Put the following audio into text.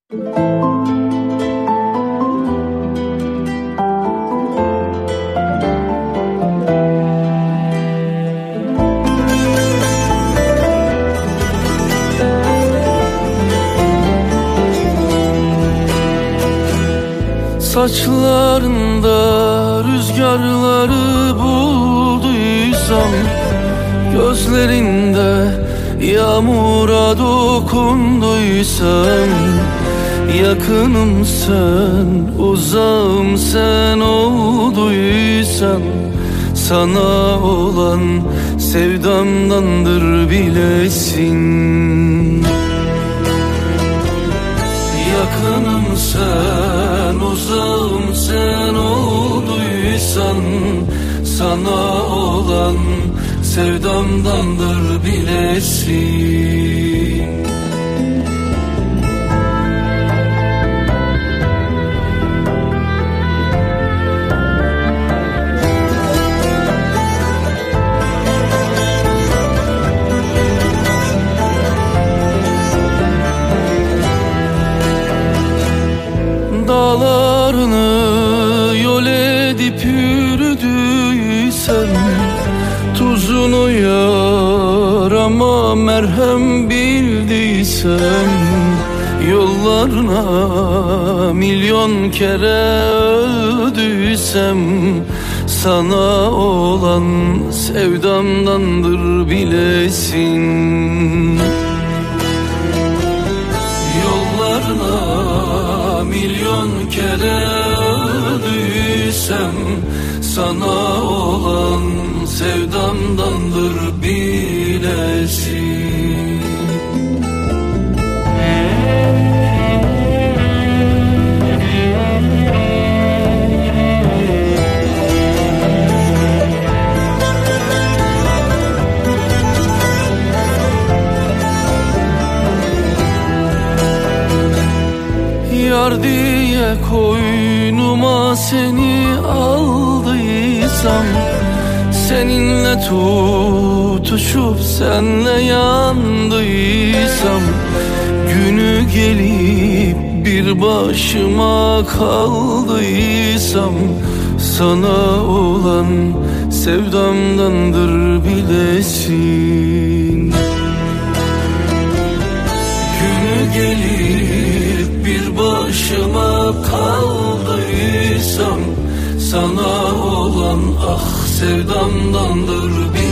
Saçlarında rüzgarları bulduysam, gözlerinde yağmura dokunduysam, yakınım sen, uzağım sen olduysan, sana olan sevdamdandır bilesin. Yakınım sen, uzağım sen olduysan, sana olan sevdamdandır bilesin. Dağlarını yol edip yürüdüysen, tuzunu yarama merhem bildiysen, yollarına milyon kere öldüysem, sana olan sevdamdandır bilesin. Yollarına milyon kere öldüysem, sana olan sevdamdandır bilesin. Yar diye koynuma seni aldıysam, seninle tutuşup senle yandıysam, günü gelip bir başıma kaldıysam, sana olan sevdamdandır bilesin. Günü gelip bir başıma kaldıysam, sana olan ah sevdamdandır bilesin.